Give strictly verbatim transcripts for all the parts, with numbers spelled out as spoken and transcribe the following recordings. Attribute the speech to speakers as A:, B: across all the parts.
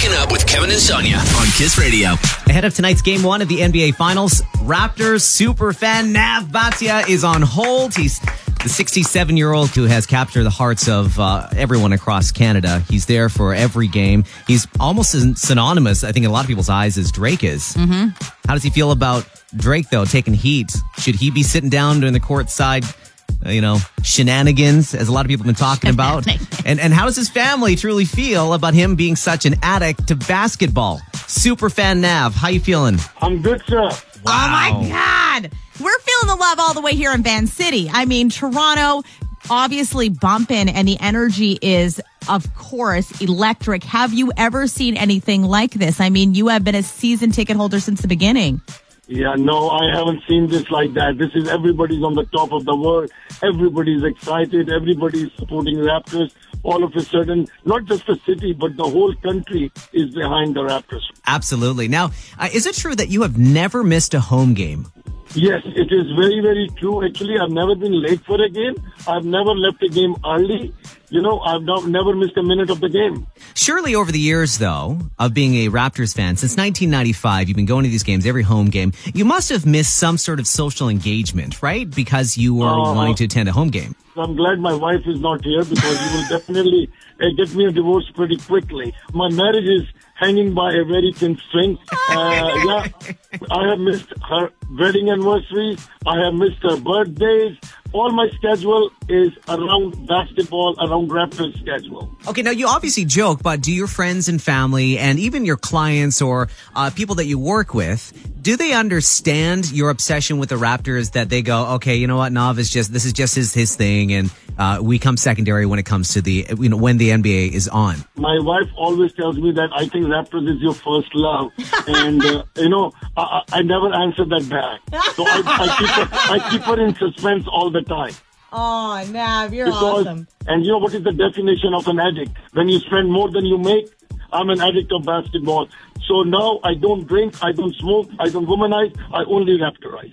A: Waking Up with Kevin and Sonia on Kiss Radio.
B: Ahead of tonight's game one of the N B A Finals, Raptors superfan Nav Bhatia is on hold. He's the sixty-seven-year-old who has captured the hearts of uh, everyone across Canada. He's there for every game. He's almost as synonymous, I think, in a lot of people's eyes as Drake is.
C: Mm-hmm.
B: How does he feel about Drake, though, taking heat? Should he be sitting down during the courtside, uh, you know, shenanigans, as a lot of people have been talking about? And and how does his family truly feel about him being such an addict to basketball? Superfan Nav, how you feeling?
D: I'm good, sir.
C: Wow. Oh, my God. We're feeling the love all the way here in Van City. I mean, Toronto, obviously bumping, and the energy is, of course, electric. Have you ever seen anything like this? I mean, you have been a season ticket holder since the beginning.
D: Yeah, no, I haven't seen this like that. This is everybody's on the top of the world. Everybody's excited. Everybody's supporting Raptors. All of a sudden, not just the city, but the whole country is behind the Raptors.
B: Absolutely. Now, uh, is it true that you have never missed a home game?
D: Yes, it is very, very true. Actually, I've never been late for a game. I've never left a game early. You know, I've not, never missed a minute of the game.
B: Surely over the years, though, of being a Raptors fan, since nineteen ninety-five, you've been going to these games, every home game. You must have missed some sort of social engagement, right? Because you were uh, wanting to attend a home game.
D: I'm glad my wife is not here, because you will definitely uh, get me a divorce pretty quickly. My marriage is hanging by a very thin string. Uh, yeah, I have missed her wedding anniversaries. I have missed her birthdays. All my schedule is around basketball, around Raptors schedule.
B: Okay, now you obviously joke, but do your friends and family and even your clients or uh, people that you work with, do they understand your obsession with the Raptors, that they go, okay, you know what, Nav is just, this is just his, his thing, and uh, we come secondary when it comes to the, you know, when the N B A is on?
D: My wife always tells me that I think Raptors is your first love. And, uh, you know, I, I never answer that back. So I, I, keep her, I keep her in suspense all the time.
C: Oh, Nav, you're
D: because,
C: awesome.
D: And you know what is the definition of an addict? When you spend more than you make, I'm an addict of basketball. So now I don't drink, I don't smoke, I don't womanize, I only Raptorize.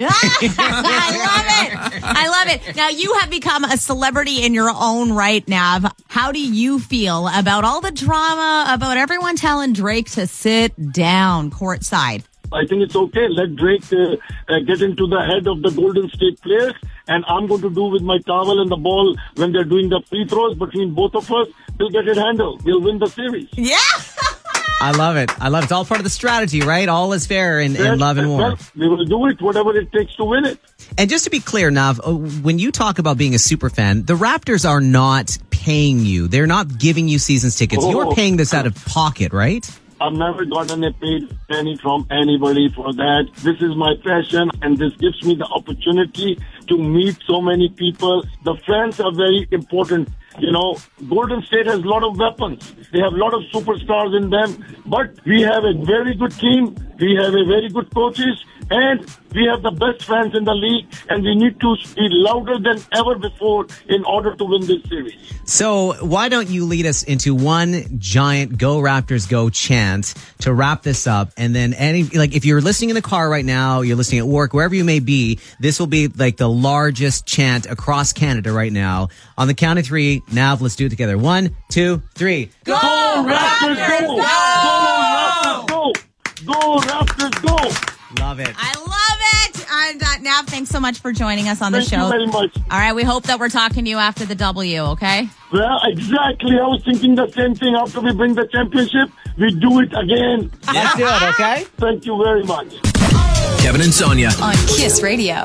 C: I love it. I love it. Now, you have become a celebrity in your own right, Nav. How do you feel about all the drama, about everyone telling Drake to sit down courtside?
D: I think it's okay. Let Drake uh, uh, get into the head of the Golden State players, and I'm going to do with my towel and the ball when they're doing the free throws between both of us. We'll get it handled. We'll win the series.
C: Yeah.
B: I love it. I love it. It's all part of the strategy, right? All is fair in, in love and war.
D: Well, we will do it, whatever it takes to win it.
B: And just to be clear, Nav, when you talk about being a super fan, the Raptors are not paying you. They're not giving you seasons tickets.
D: Oh.
B: You're paying this out of pocket, right?
D: I've never gotten a paid penny from anybody for that. This is my passion, and this gives me the opportunity to meet so many people. The fans are very important. You know, Golden State has a lot of weapons. They have a lot of superstars in them. But we have a very good team. We have a very good coaches. And we have the best fans in the league. And we need to be louder than ever before in order to win this series.
B: So why don't you lead us into one giant Go Raptors Go chant to wrap this up? And then any, like, if you're listening in the car right now, you're listening at work, wherever you may be, this will be like the largest chant across Canada right now. On the count of three, Nav, let's do it together. One, two, three.
C: Go, go Raptors,
D: Raptors,
C: go!
D: Go! Go Raptors, go! Go Raptors, go!
B: Love it.
C: I love it. And uh, Nav, thanks so much for joining us on the
D: Thank
C: show.
D: you very much.
C: All right, we hope that we're talking to you after the W, okay?
D: Well, exactly. I was thinking the same thing. After we bring the championship, we do it again.
B: Let's do it, okay?
D: Thank you very much.
A: Kevin and Sonia
E: on Kiss Radio.